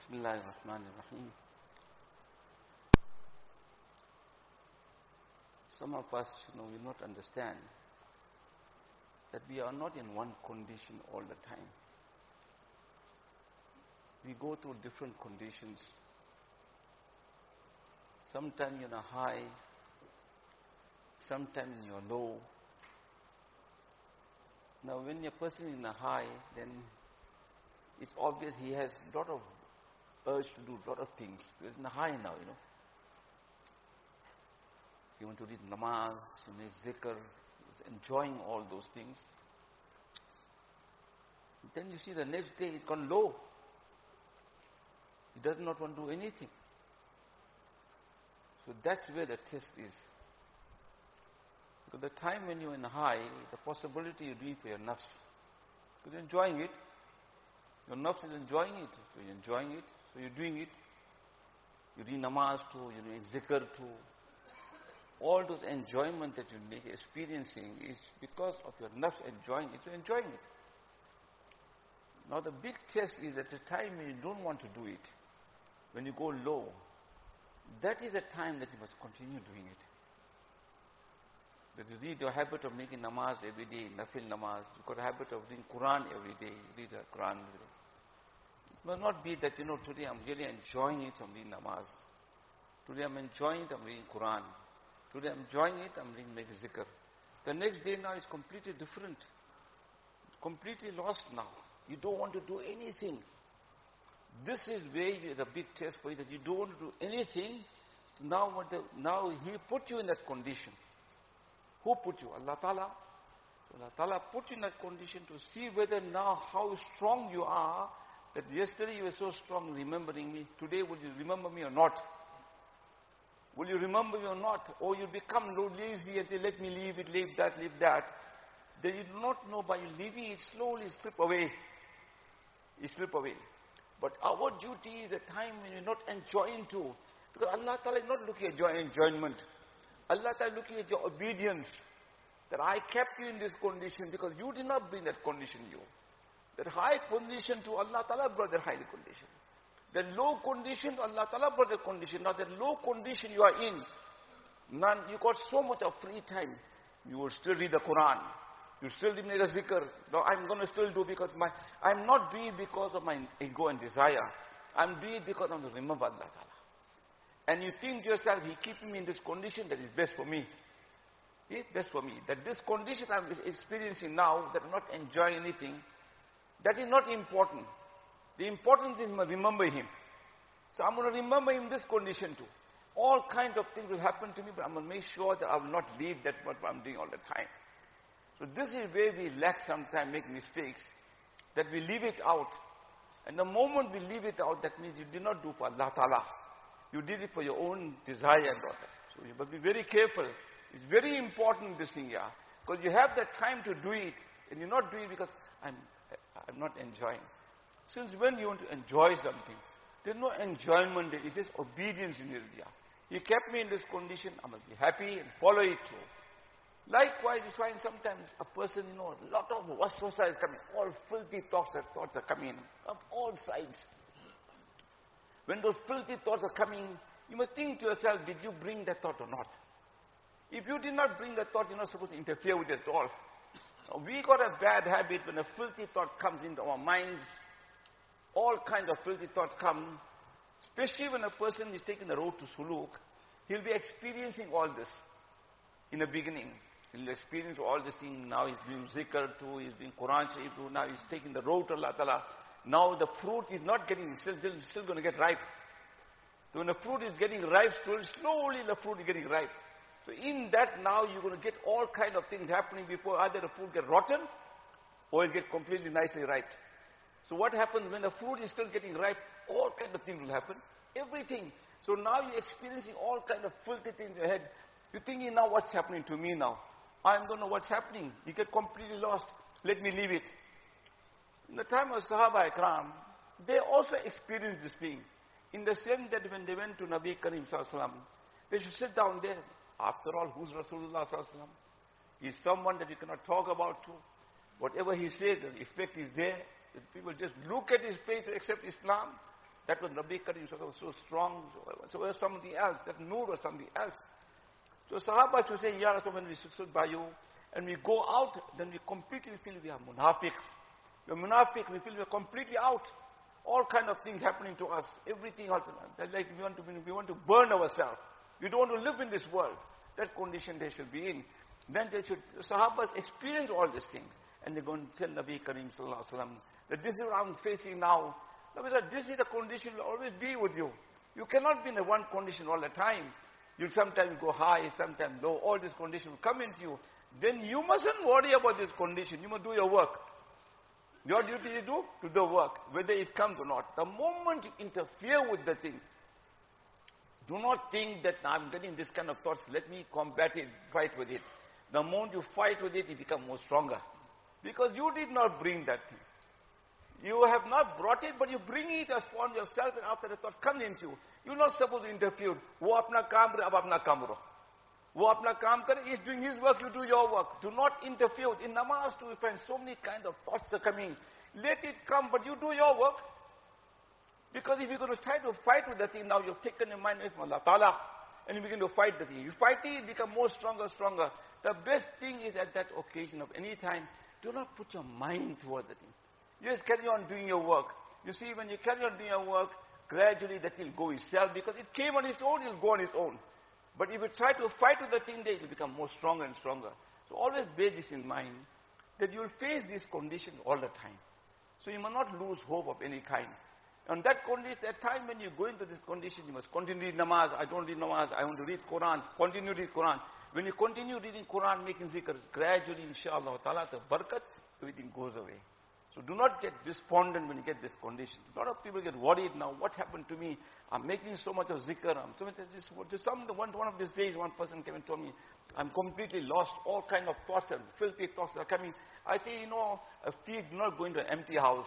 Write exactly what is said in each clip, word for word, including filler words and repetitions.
Bismillahirrahmanirrahim. Some of us, you know, will not understand that we are not in one condition all the time. We go through different conditions. Sometimes you're in a high, sometimes you're low. Now when a person is in a high, then it's obvious he has a lot of urge to do a lot of things. He's in a high now, you know. You want to read namaz, you make zikr, he's enjoying all those things. Then you see the next day he's gone low. He does not want to do anything. So that's where the test is. Because the time when you're in a high, the possibility you do it for your nafs. Because you're enjoying it. Your nafs is enjoying it. So you're enjoying it. So you're doing it. You read namaz too, you read zikr too. All those enjoyment that you make experiencing is because of your nafs enjoying it. So you're enjoying it. Now the big test is at the time when you don't want to do it. When you go low. That is a time that you must continue doing it. That you read your habit of making namaz every day, nafil namaz. You've got a habit of reading Quran every day. You read the Quran every day. It must not be that, you know, today I'm really enjoying it, I'm reading namaz. Today I'm enjoying it, I'm reading Quran. Today I'm enjoying it, I'm reading making zikr. The next day now is completely different. Completely lost now. You don't want to do anything. This is where the big test for you, that you don't want to do anything. Now, what the, now He put you in that condition. Who put you? Allah Ta'ala. Allah Ta'ala put you in that condition to see whether now how strong you are, that yesterday you were so strong remembering me. Today will you remember me or not? Will you remember me or not? Or you become lazy and say, let me leave it, leave that, leave that. Then you do not know, by you leaving it slowly slip away. It slip away. But our duty is a time when you're not enjoying too. Because Allah Ta'ala is not looking at your enjoyment. Allah Ta'ala is looking at your obedience. That I kept you in this condition because you did not bring that condition you. That high condition to Allah Ta'ala brought that high condition. The low condition to Allah Ta'ala brought that condition. Now that low condition you are in, none, you got so much of free time. You will still read the Quran. You still make a zikr. No, I'm going to still do because my, I'm not doing it because of my ego and desire. I'm doing it because I want to remember Allah Ta'ala. And you think to yourself, He keeping me in this condition that is best for me. It's best for me. That this condition I'm experiencing now, that I'm not enjoying anything, that is not important. The important thing is to remember Him. So I'm going to remember Him in this condition too. All kinds of things will happen to me, but I'm going to make sure that I will not leave that what I'm doing all the time. So this is where we lack sometimes, make mistakes, that we leave it out. And the moment we leave it out, that means you did not do for Allah Ta'ala. You did it for your own desire and all that. So you must be very careful. It's very important, this thing here. Because you have that time to do it, and you're not doing it because I'm, I'm not enjoying. Since when you want to enjoy something? There's no enjoyment there. It's just obedience in it. He kept me in this condition. I must be happy and follow it too. Likewise, you find sometimes a person, you know, a lot of waswasa is coming. All filthy thoughts and thoughts are coming of all sides. When those filthy thoughts are coming, you must think to yourself, did you bring that thought or not? If you did not bring that thought, you're not supposed to interfere with it at all. Now, we got a bad habit when a filthy thought comes into our minds. All kinds of filthy thoughts come. Especially when a person is taking the road to suluk, he'll be experiencing all this in the beginning. He'll experience all this thing. Now he's doing zikr too, he's doing Quran Sharif too, now he's taking the road to Allah Ta'ala. Now the fruit is not getting, still, still, still going to get ripe. So when the fruit is getting ripe, slowly, slowly the fruit is getting ripe. So in that now you're going to get all kind of things happening before either the fruit get rotten or it get completely nicely ripe. So what happens when the fruit is still getting ripe? All kind of things will happen. Everything. So now you're experiencing all kind of filthy things in your head. You're thinking now what's happening to me now? I don't know what's happening. You get completely lost. Let me leave it. In the time of Sahaba Ikram, they also experienced this thing. In the sense that when they went to Nabi Karim Sallallahu Alaihi Wasallam, they should sit down there. After all, who's Rasulullah Sallallahu Alaihi Wasallam? He's someone that you cannot talk about to. Whatever he says, the effect is there. If people just look at his face and accept Islam. That was Nabi Karim was so strong. So was something else. That Noor was something else. So Sahaba to say, Ya Rasul, when we stood by you, and we go out, then we completely feel we are munafiqs. We're munafiq, we feel we're completely out. All kind of things happening to us. Everything else. Like we want to, we want to burn ourselves. We don't want to live in this world. That condition they should be in. Then they should, the Sahabas experience all these things. And they're going to tell Nabi Karim Sallallahu Alaihi Wasallam that this is what I'm facing now. Nabi said, this is the condition will always be with you. You cannot be in a one condition all the time. You'll sometimes go high, sometimes low. All these conditions will come into you. Then you mustn't worry about this condition. You must do your work. Your duty is to do the work, whether it comes or not. The moment you interfere with the thing, do not think that I'm getting this kind of thoughts, let me combat it, fight with it. The moment you fight with it, it becomes more stronger. Because you did not bring that thing. You have not brought it, but you bring it upon yourself, and after the thought comes into you, you're not supposed to interfere. Wo apna kaam kare, ab apna kaam karo. Wo apna kaam kare, he's doing his work, you do your work. Do not interfere. In namaz too, we find so many kind of thoughts are coming. Let it come, but you do your work. Because if you're going to try to fight with the thing, now you've taken your mind away from Allah Ta'ala, and you begin to fight the thing. You fight it, it becomes more stronger, stronger. The best thing is at that occasion of any time, do not put your mind toward the thing. You just carry on doing your work. You see, when you carry on doing your work, gradually that will go itself, because it came on its own, it will go on its own. But if you try to fight with the thing, it will become more stronger and stronger. So always bear this in mind, that you will face this condition all the time. So you must not lose hope of any kind. And that condition, that time when you go into this condition, you must continue reading namaz. I don't read namaz, I want to read Quran. Continue reading Quran. When you continue reading Quran, making zikr, gradually, inshallah ta'ala, the barakat, everything goes away. So do not get despondent when you get this condition. A lot of people get worried now. What happened to me? I'm making so much of zikr. I'm so much of this. Some, one, one of these days, one person came and told me, I'm completely lost. All kind of thoughts and filthy thoughts are coming. I say, you know, a thief do not go into an empty house.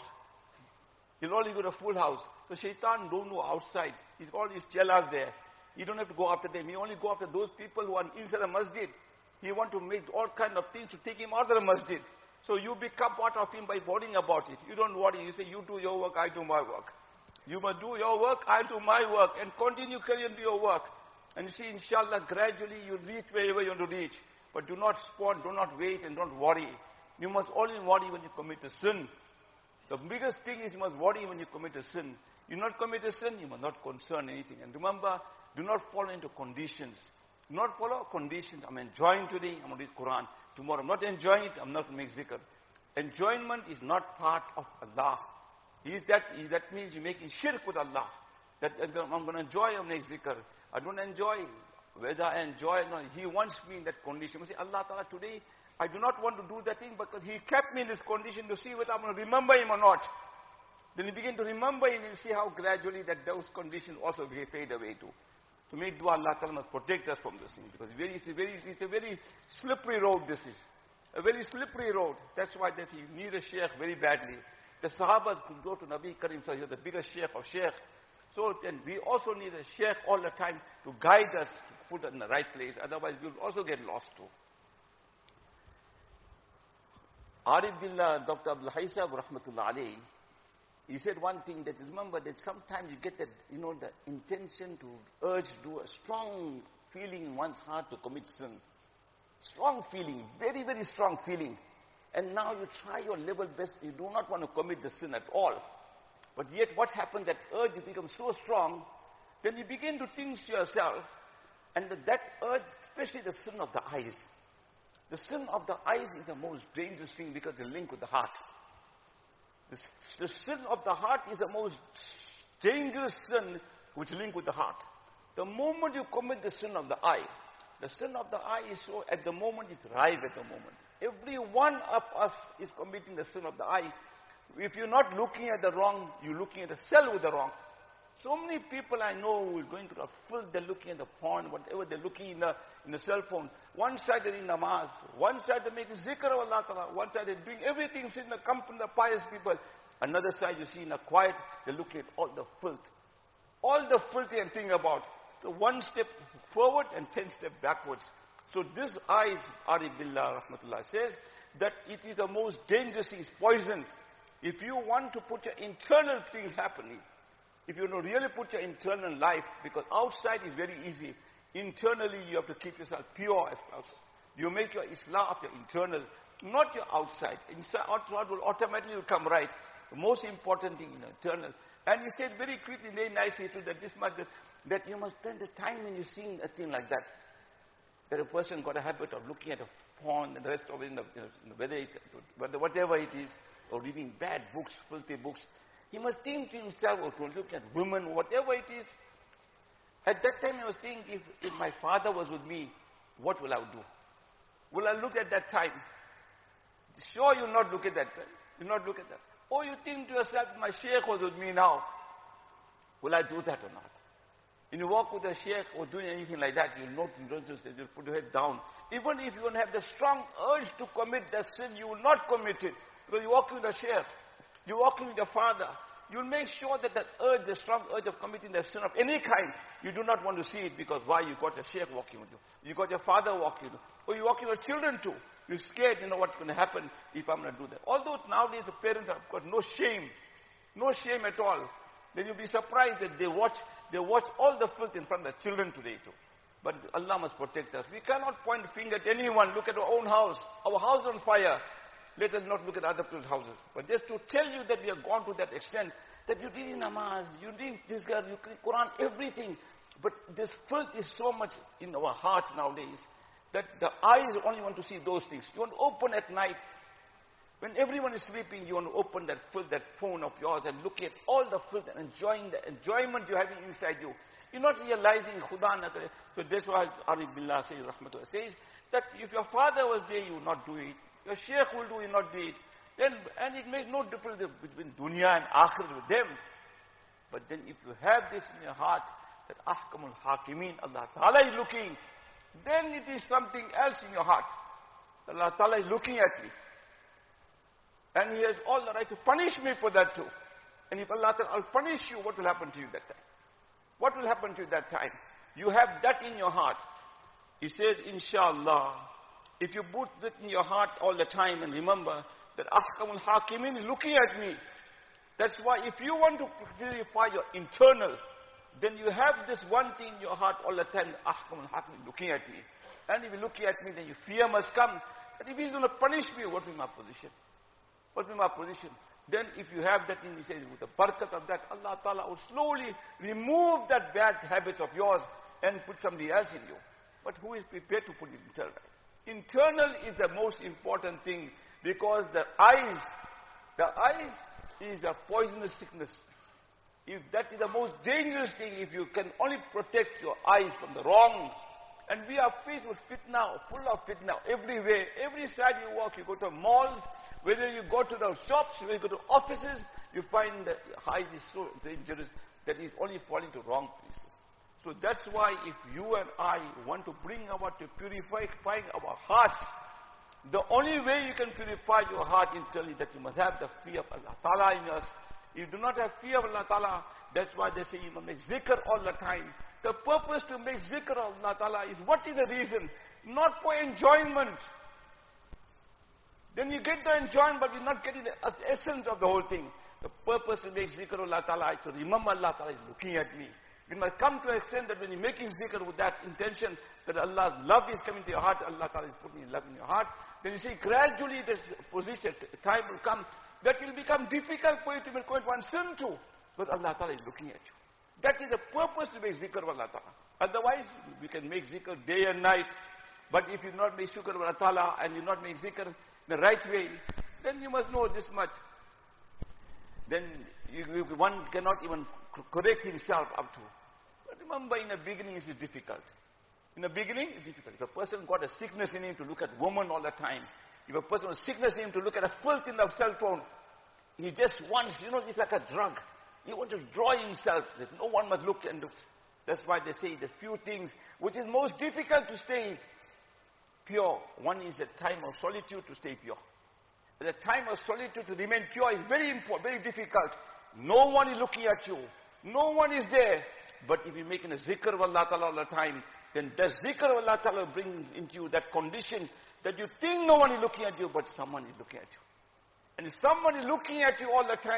He'll only go to a full house. So shaitan don't go outside. He's got all these chelas there. You don't have to go after them. He only go after those people who are inside the masjid. He want to make all kind of things to take him out of the masjid. So you become part of him by worrying about it. You don't worry. You say, you do your work, I do my work. You must do your work, I do my work. And continue carry on do your work. And you see, inshallah, gradually you reach wherever you want to reach. But do not spawn, do not wait, and don't worry. You must only worry when you commit a sin. The biggest thing is you must worry when you commit a sin. You not commit a sin, you must not concern anything. And remember, do not fall into conditions. Do not follow conditions. I'm enjoying today, I'm going to read Quran. Tomorrow I'm not enjoying it, I'm not going to make zikr. Enjoyment is not part of Allah. Is that, is that means you're making shirk with Allah. That I'm going to enjoy, I'm going to make zikr. I don't enjoy. Whether I enjoy or not, He wants me in that condition. You say, Allah Ta'ala, today I do not want to do that thing because He kept me in this condition to see whether I'm going to remember Him or not. Then you begin to remember Him and see how gradually that those conditions also fade away too. To make dua, Allah Ta'ala must protect us from this thing. Because it's, very, it's, a very, it's a very slippery road this is. A very slippery road. That's why this, you need a sheikh very badly. The Sahabas could go to Nabi Karim Sallallahu Alaihi Wasallam, you're the biggest sheikh of sheikh. So then we also need a sheikh all the time to guide us, to put us in the right place. Otherwise we will also get lost too. Arif Billah, Doctor Abdul Haisab, Rahmatullah Alayhi, he said one thing, that remember that sometimes you get that, you know, the intention to urge, to a strong feeling in one's heart to commit sin. Strong feeling, very, very strong feeling. And now you try your level best, you do not want to commit the sin at all. But yet what happens, that urge becomes so strong, then you begin to think to yourself, and that urge, especially the sin of the eyes. The sin of the eyes is the most dangerous thing because they link with the heart. The, the sin of the heart is the most dangerous sin which link with the heart. The moment you commit the sin of the eye, the sin of the eye is so, at the moment, it's ripe at the moment. Every one of us is committing the sin of the eye. If you're not looking at the wrong, you're looking at the cell with the wrong. So many people I know who are going to the filth, they're looking at the porn, whatever they're looking in the, in the cell phone. One side they're in namaz, one side they're making zikr of Allah Ta'ala, one side they're doing everything, sitting in the company of the pious people. Another side you see in a quiet, they're looking at all the filth. All the filth they think about. So one step forward and ten steps backwards. So this eyes, Arif Billah Rahmatullah says, that it is the most dangerous, it's poison. If you want to put your internal things happening, If you want to really put your internal life, because outside is very easy, internally you have to keep yourself pure as possible. You make your Islah of your internal, not your outside. Inside, outside will automatically come right. The most important thing is internal. And he said very quickly, very nicely too, that this much, that, that you must spend the time when you're seeing a thing like that. That a person got a habit of looking at a porn and the rest of it, in the, you know, whether it's, whatever it is, or reading bad books, filthy books. He must think to himself, or to look at women, whatever it is. At that time I was thinking, if, if my father was with me, what will I do? Will I look at that time? Sure, you'll not look at that time. You'll not look at that. Or you think to yourself, my sheikh was with me now. Will I do that or not? When you walk with a sheikh or doing anything like that, you'll not, you don't just, you'll put your head down. Even if you don't have the strong urge to commit that sin, you will not commit it. Because you're walking with a sheikh. You're walking with your father. You'll make sure that that urge, the strong urge of committing the sin of any kind, you do not want to see it, because why? You got your sheikh walking with you. You got your father walking with you. Or you're walking with your children too. You're scared, you know what's going to happen if I'm going to do that. Although nowadays the parents have got no shame. No shame at all. Then you'll be surprised that they watch, they watch all the filth in front of the children today too. But Allah must protect us. We cannot point a finger at anyone. Look at our own house. Our house is on fire. Let us not look at other people's houses. But just to tell you that we have gone to that extent, that you read namaz, you read this girl, you read Quran, everything. But this filth is so much in our hearts nowadays, that the eyes only want to see those things. You want to open at night. When everyone is sleeping, you want to open that filth, that phone of yours, and look at all the filth and enjoying the enjoyment you're having inside you. You're not realizing Khuda na kare. So that's why Arif Billah says, Rahmatullah says, that if your father was there, you will not do it. Your sheikh will do, you will not do it. Then, and it makes no difference between dunya and akhir with them. But then if you have this in your heart, that Ahkamul Hakimin, Allah Ta'ala is looking, then it is something else in your heart. Allah Ta'ala is looking at me. And He has all the right to punish me for that too. And if Allah Ta'ala will punish you, what will happen to you that time? What will happen to you that time? You have that in your heart. He says, Inshallah, if you put that in your heart all the time and remember that Ahkamul Hakimin is looking at me. That's why if you want to purify your internal, then you have this one thing in your heart all the time, Ahkamul Hakimin is looking at me. And if you're looking at me, then your fear must come. But if He's going to punish me, what will be my position? What will be my position? Then if you have that thing, He says, with the barakat of that, Allah Ta'ala will slowly remove that bad habit of yours and put somebody else in you. But who is prepared to put it internal? Internal is the most important thing, because the eyes, the eyes is a poisonous sickness. If that is the most dangerous thing, if you can only protect your eyes from the wrong. And we are faced with fitna, full of fitna, everywhere. Every side you walk, you go to malls, whether you go to the shops, whether you go to offices, you find that eyes is so dangerous that it's only falling to wrong places. So that's why if you and I want to bring about to purify our hearts, the only way you can purify your heart internally, that you must have the fear of Allah Ta'ala in us. If you do not have fear of Allah Ta'ala, that's why they say you must make zikr all the time. The purpose to make zikr of Allah Ta'ala is, what is the reason? Not for enjoyment. Then you get the enjoyment, but you're not getting the essence of the whole thing. The purpose to make zikr of Allah Ta'ala is to remember Allah Ta'ala is looking at me. It must come to an extent that when you're making zikr with that intention, that Allah's love is coming to your heart, Allah Ta'ala is putting love in your heart, then you see gradually this position, time will come, that will become difficult for you to commit one sin to, because Allah Ta'ala is looking at you. That is the purpose to make zikr of Allah Ta'ala. Otherwise, we can make zikr day and night, but if you not make zikr of Allah Ta'ala, and you not make zikr the right way, then you must know this much. Then you, you, one cannot even correct himself up to. But remember, in the beginning it is difficult. In the beginning it's difficult. If a person got a sickness in him to look at women all the time, if a person has sickness in him to look at a filth in the cell phone, he just wants, you know, it's like a drug. He wants to draw himself, that no one must look and look. That's why they say the few things which is most difficult to stay pure. One is the time of solitude, to stay pure. The time of solitude to remain pure is very important, very difficult. No one is looking at you. No one is there. But if you're making a zikr of Allah Ta'ala all the time, then the zikr of Allah Ta'ala will bring into you that condition that you think no one is looking at you, but someone is looking at you. And if someone is looking at you all the time,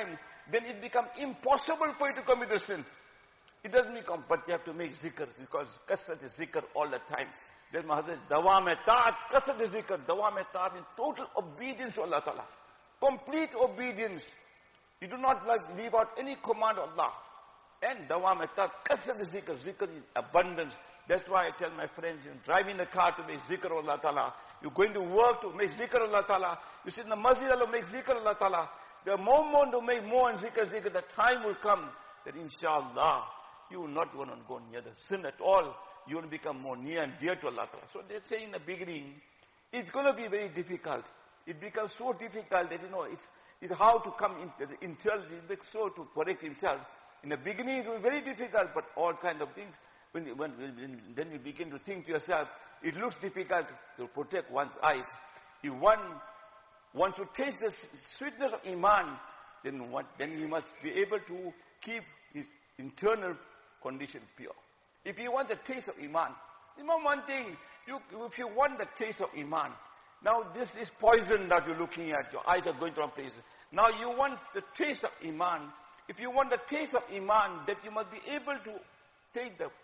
then it becomes impossible for you to commit a sin. It doesn't become, but you have to make zikr, because kasrat is zikr all the time. Then my husband, dawam e ta'at, kasrat is zikr, dawam e ta'at means total obedience to Allah Ta'ala. Complete obedience. You do not like leave out any command of Allah. And dawam e ta'at, kasrat is zikr, zikr is abundance. That's why I tell my friends, you drive in the car to make zikr of Allah Ta'ala. You're going to work to make zikr of Allah Ta'ala. You sit in the masjid to make zikr of Allah Ta'ala. There are more more to make more and zikr, zikr. The time will come that inshallah, you will not want to go near the sin at all. You will become more near and dear to Allah Ta'ala. So they say in the beginning, it's going to be very difficult. It becomes so difficult that, you know, it's, it's how to come into the internal, so to correct himself. In the beginning it will be very difficult, but all kind of things, when, when, when then you begin to think to yourself, it looks difficult to protect one's eyes. If one wants to taste the sweetness of Iman, then, what, then he must be able to keep his internal condition pure. If you want the taste of Iman, remember one thing, you, if you want the taste of Iman, now this is poison that you're looking at, your eyes are going to wrong places. Now you want the taste of Iman. If you want the taste of Iman, that you must be able to take the,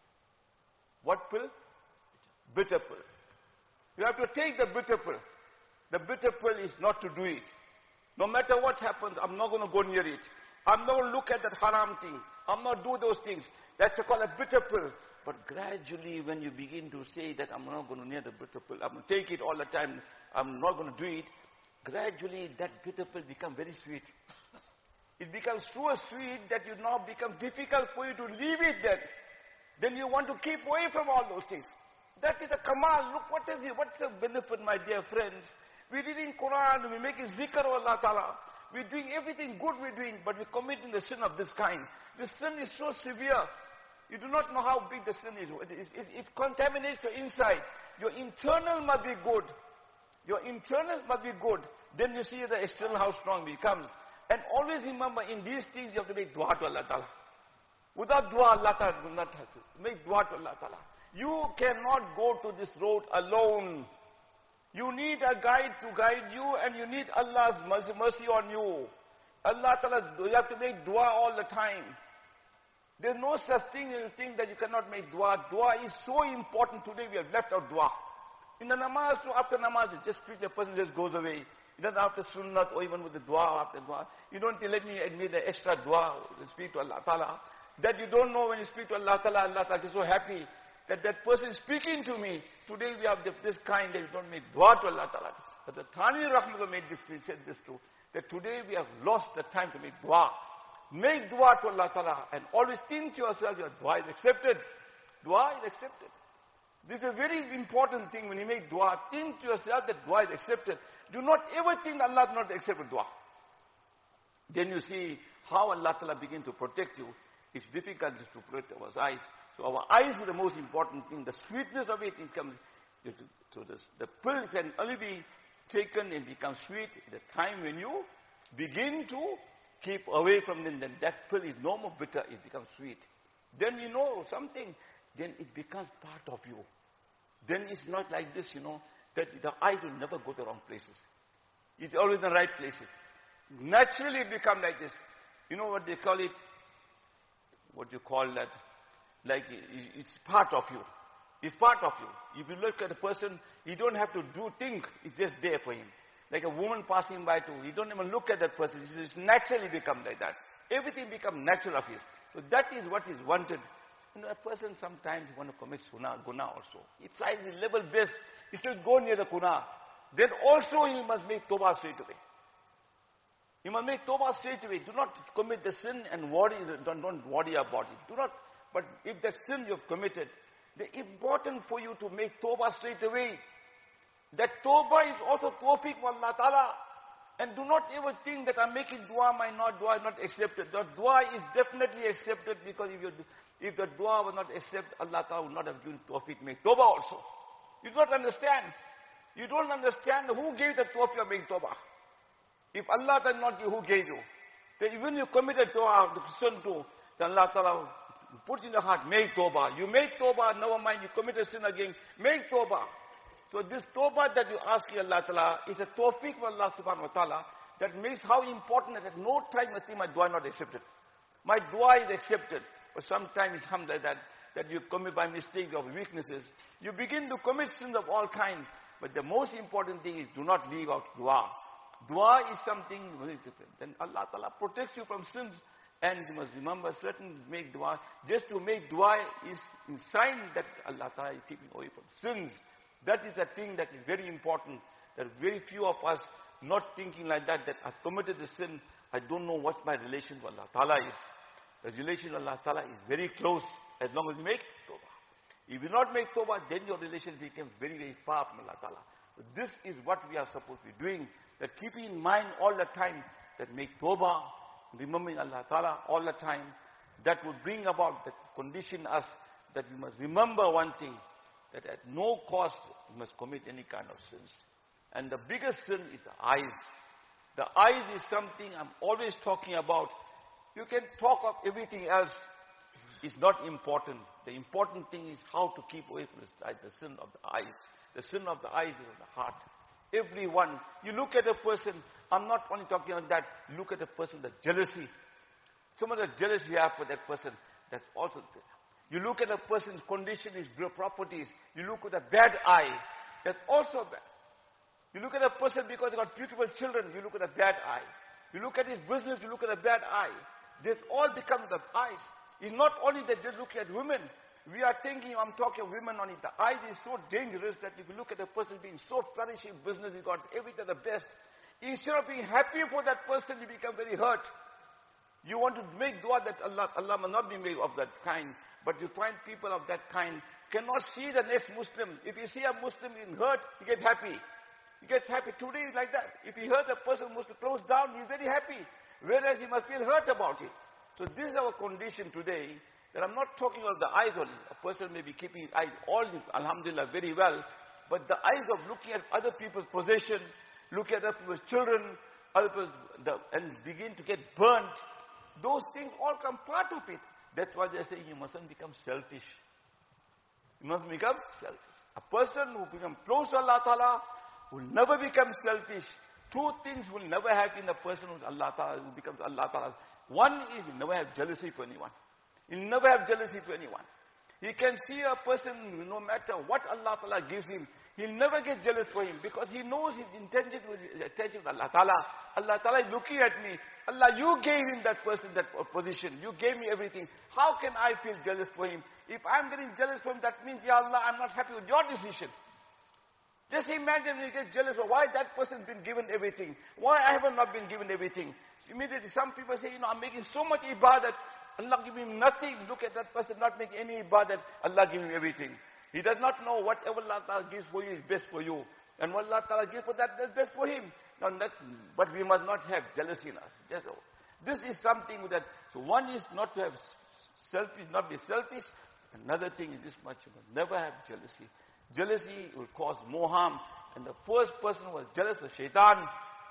what pill? Bitter pill. You have to take the bitter pill. The bitter pill is not to do it. No matter what happens, I'm not going to go near it. I'm not going to look at that haram thing. I'm not do those things. That's called a bitter pill. But gradually when you begin to say that I'm not going to near the bitter pill, I'm going to take it all the time, I'm not going to do it, gradually that bitter pill becomes very sweet. It becomes so sweet that you now become difficult for you to leave it then. Then you want to keep away from all those things. That is a kamal. Look, what is it? What's the benefit, my dear friends? We're reading Quran, we're making zikr of Allah Ta'ala. We're doing everything good we're doing, but we're committing the sin of this kind. The sin is so severe. You do not know how big the sin is. It, it, it contaminates your inside. Your internal must be good. Your internal must be good. Then you see the external how strong it becomes. And always remember, in these things you have to make dua to Allah Ta'ala. Without dua, Allah Ta'ala will not have to. Make dua to Allah Ta'ala. You cannot go to this road alone. You need a guide to guide you, and you need Allah's mercy, mercy on you. Allah Ta'ala, you have to make dua all the time. There's no such thing as you think that you cannot make dua. Dua is so important. Today we have left out dua. In the namaz, so after namaz, just preach, the person just goes away. He doesn't after sunnat or even with the dua after dua. You don't let me admit the extra dua to speak to Allah Ta'ala. That you don't know when you speak to Allah Ta'ala, Allah Ta'ala is so happy that that person is speaking to me. Today we have this kind that you don't make dua to Allah Ta'ala. But the Thani Rahmatullah made this, he said this too, that today we have lost the time to make dua. Make dua to Allah Ta'ala and always think to yourself your dua is accepted. Dua is accepted. This is a very important thing when you make dua. Think to yourself that dua is accepted. Do not ever think that Allah will not accept a dua. Then you see how Allah Ta'ala begin to protect you. It's difficult just to protect our eyes. So our eyes is the most important thing. The sweetness of it, it comes to, to this. The pill can only be taken and become sweet at the time when you begin to keep away from them. Then that pill is no more bitter, it becomes sweet. Then you know something, then it becomes part of you. Then it's not like this, you know, that the eyes will never go to the wrong places. It's always in the right places. Naturally it becomes like this. You know what they call it? What you call that? Like it's part of you. It's part of you. If you look at a person, you don't have to do think. It's just there for him. Like a woman passing by too. You don't even look at that person. It's naturally become like that. Everything becomes natural of his. So that is what is wanted. You know, a person sometimes want to commit sunnah, guna also. He tries his level best. He still go near the guna. Then also he must make tawbah straight away. You must make tawbah straight away. Do not commit the sin and worry, don't, don't worry about it. Do not, but if the sin you have committed, the important for you to make tawbah straight away. That tawbah is also tawfiq from Allah Ta'ala. And do not ever think that I'm making dua, my not dua is not accepted. The dua is definitely accepted, because if, you, if the dua was not accepted, Allah Ta'ala would not have given tawfiq, make tawbah also. You do not understand. You don't understand who gave the tawfiq of making tawbah. If Allah does not give, who gave you? Then even you committed tawbah, the sin too, then Allah Ta'ala puts in the heart, make tawbah. You make tawbah, never mind, you committed sin again, make tawbah. So this tawbah that you ask Allah Ta'ala is a tawfiq from Allah Subhanahu Wa Ta'ala, That makes how important that at no time I think my dua not accepted. My dua is accepted. But sometimes it comes like that, that you commit by mistake or weaknesses. You begin to commit sins of all kinds. But the most important thing is do not leave out dua. Dua is something very different. Then Allah Ta'ala protects you from sins. And you must remember, certain make dua. Just to make dua is a sign that Allah Ta'ala is keeping away from sins. That is the thing that is very important. There are very few of us not thinking like that, that I've committed the sin. I don't know what my relation to Allah Ta'ala is. The relation to Allah Ta'ala is very close as long as you make tawbah. If you not make tawbah, then your relation becomes very, very far from Allah Ta'ala. So this is what we are supposed to be doing. That keeping in mind all the time that make tawbah, remembering Allah Ta'ala all the time, that would bring about, that condition us, that we must remember one thing, that at no cost we must commit any kind of sins. And the biggest sin is the eyes. The eyes is something I'm always talking about. You can talk of everything else. It's not important. The important thing is how to keep away from this, the sin of the eyes. The sin of the eyes is of the heart. Everyone, you look at a person, I'm not only talking about that, look at a person with jealousy. Some of the jealousy you have for that person, that's also there. You look at a person's condition, his properties, you look at a bad eye, that's also bad. You look at a person because he got beautiful children, you look at a bad eye. You look at his business, you look at a bad eye. This all becomes the eyes. It's not only that just looking at women. We are thinking, I'm talking of women only. The eyes is so dangerous that if you look at a person being so flourishing business, he got everything the best. Instead of being happy for that person, you become very hurt. You want to make dua that Allah, Allah must not be made of that kind. But you find people of that kind cannot see the next Muslim. If you see a Muslim in hurt, he gets happy. He gets happy. Today is like that. If he heard the person Muslim close down, he's very happy. Whereas he must feel hurt about it. So this is our condition today. That I'm not talking of the eyes only. A person may be keeping his eyes all, alhamdulillah, very well. But the eyes of looking at other people's possession, looking at other people's children, other people's, the, and begin to get burnt. Those things all come part of it. That's why they say you mustn't become selfish. You must become selfish. A person who becomes close to Allah Ta'ala will never become selfish. Two things will never happen in a person who, Allah Ta'ala, who becomes Allah Ta'ala. One is he never have jealousy for anyone. He'll never have jealousy for anyone. He can see a person, no matter what Allah Ta'ala gives him, he'll never get jealous for him because he knows his intention was his attention with Allah Ta'ala. Allah Ta'ala is looking at me. Allah, you gave him that person, that position. You gave me everything. How can I feel jealous for him? If I'm getting jealous for him, that means, Ya Allah, I'm not happy with your decision. Just imagine when you get jealous for why that person's been given everything. Why I have not been given everything. Immediately some people say, you know, I'm making so much ibadat. Allah give him nothing. Look at that person not making any ibadat. Allah give him everything. He does not know whatever Allah Ta'ala gives for you is best for you. And what Allah Ta'ala gives for that, that's best for him. Now that's, but we must not have jealousy in us. Just, this is something that, so one is not to have selfish, not be selfish. Another thing is this much, you must never have jealousy. Jealousy will cause more harm. And the first person who was jealous was Shaitan.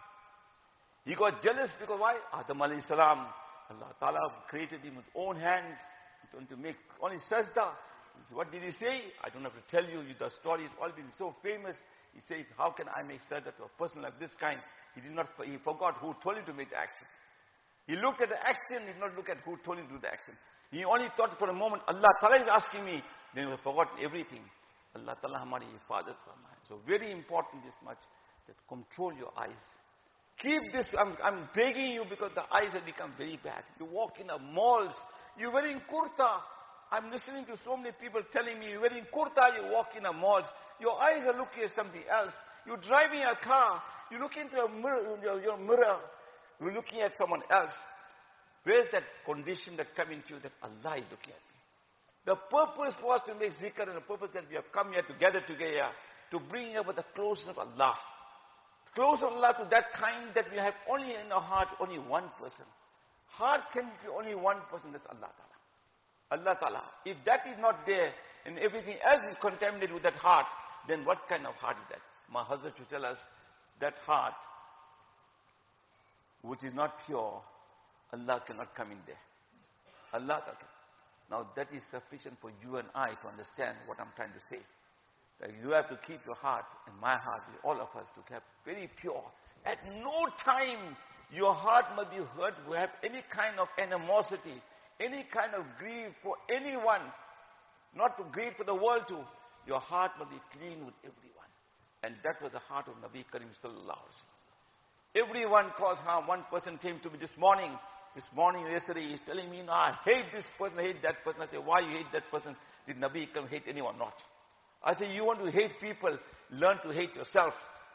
He got jealous because why? Adam alayhi salam. Allah Ta'ala created him with own hands. He wanted to make only sajda. What did he say? I don't have to tell you. The story has all been so famous. He says, how can I make sajda to a person like this kind? He did not, he forgot who told him to make the action. He looked at the action, he did not look at who told him to do the action. He only thought for a moment, Allah Ta'ala is asking me. Then he forgot everything. Allah Ta'ala hamari hifazat farmaya. So very important this much, that control your eyes. Keep this, I'm, I'm begging you because the eyes have become very bad. You walk in the malls, you're wearing kurta. I'm listening to so many people telling me, you're wearing kurta, you walk in the malls. Your eyes are looking at something else. You're driving a car, you look into a mirror, your, your mirror, you're looking at someone else. Where's that condition that coming to you that Allah is looking at me? The purpose was to make zikr, and the purpose that we have come here together together to bring about the closeness of Allah. Close Allah to that kind that we have only in our heart, only one person. Heart can be only one person, that's Allah Ta'ala. Allah Ta'ala. If that is not there, and everything else is contaminated with that heart, then what kind of heart is that? My husband should tell us, that heart, which is not pure, Allah cannot come in there. Allah Ta'ala. Now that is sufficient for you and I to understand what I'm trying to say. That you have to keep your heart, and my heart, all of us, to keep very pure. At no time your heart must be hurt, will have any kind of animosity, any kind of grief for anyone, not to grieve for the world too. Your heart must be clean with everyone. And that was the heart of Nabi Karim sallallahu alaihi wasallam. Everyone caused harm. One person came to me this morning, this morning, yesterday, he's telling me, no, I hate this person, I hate that person. I say, why you hate that person? Did Nabi Karim hate anyone? Not. I say, you want to hate people, learn to hate yourself.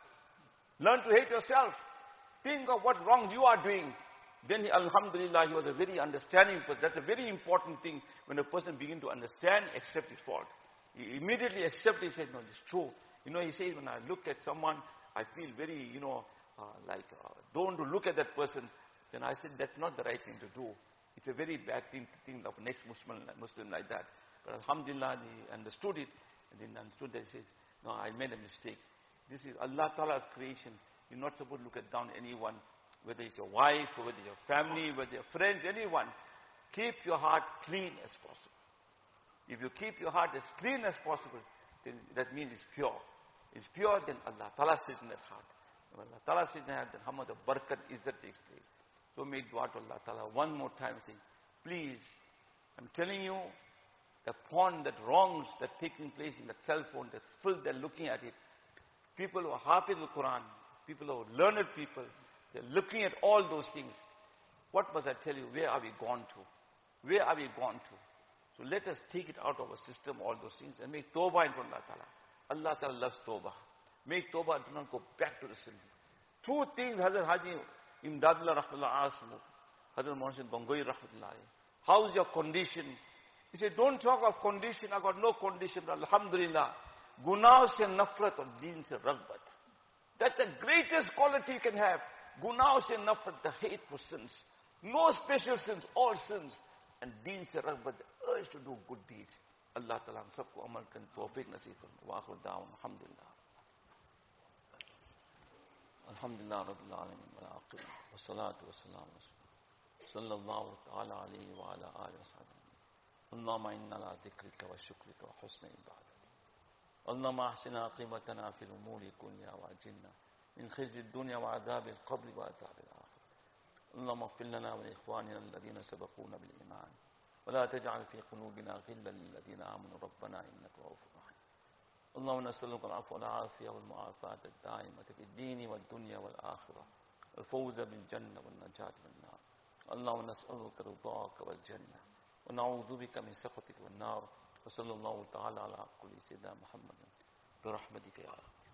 Learn to hate yourself. Think of what wrongs you are doing. Then, he, alhamdulillah, he was a very understanding person. That's a very important thing. When a person begins to understand, accept his fault. He immediately accepts it. He says, no, it's true. You know, he says, when I look at someone, I feel very, you know, uh, like, uh, don't look at that person. Then I said, that's not the right thing to do. It's a very bad thing to think of an ex-Muslim Muslim like that. But alhamdulillah, he understood it. And then understood that he says, no, I made a mistake. This is Allah Ta'ala's creation. You're not supposed to look at down anyone, whether it's your wife, or whether your family, whether your friends, anyone. Keep your heart clean as possible. If you keep your heart as clean as possible, then that means it's pure. It's pure, then Allah Ta'ala sits in that heart. When Allah Ta'ala sits in that heart, then how much the barakat is that takes place. So make dua to Allah Ta'ala one more time, saying, please, I'm telling you, the porn, that wrongs that taking place in the cell phone, that filth, they're looking at it. People who are hafiz al-Quran, people who are learned people, they're looking at all those things. What must I tell you? Where are we gone to? Where are we gone to? So let us take it out of our system, all those things, and make tawbah in front of Allah Ta'ala. Allah Ta'ala loves tawbah. Make tawbah and do not go back to the sin. Two things Hazrat Haji Imdadullah Rahmatullah asked Hazrat Mohsin Bangoi Rahmatullah. How's your condition? He said, don't talk of condition. I got no condition. Alhamdulillah. Gunaah se nafrat or deen se ragbat. That's the greatest quality you can have. Gunaah se nafrat, the hate for sins. No special sins, all sins. And deen se ragbat, the urge to do good deeds. Allah Ta'ala hum sabko amal kan tawfiq naseeb farmaye. Wa akhir da'wan, alhamdulillah. Alhamdulillah Rabbil Alamin wa aqib. Wa salatu wa salam. Sallallahu ta'ala alayhi wa ala alihi wa sahbihi. اللهم إنا على ذكرك وشكرك وحسن عبادتك. اللهم أحسن عاقبتنا في الأمور كلها وأجرنا من خزي الدنيا وعذاب القبر وعذاب الآخرة. اللهم اغفر لنا ولإخواننا الذين سبقونا بالإيمان ولا تجعل في قلوبنا غلا للذين آمنوا ربنا إنك رؤوف رحيم. اللهم نسألك العفو والعافية والمعافاة الدائمة في الدين والدنيا والآخرة، الفوز بالجنة والنجاة من النار. اللهم نسألك رضاك والجنة ونعوذ بك من سخطك والنار. وصلى الله تعالى على كل سيدنا محمد برحمتك يا رب.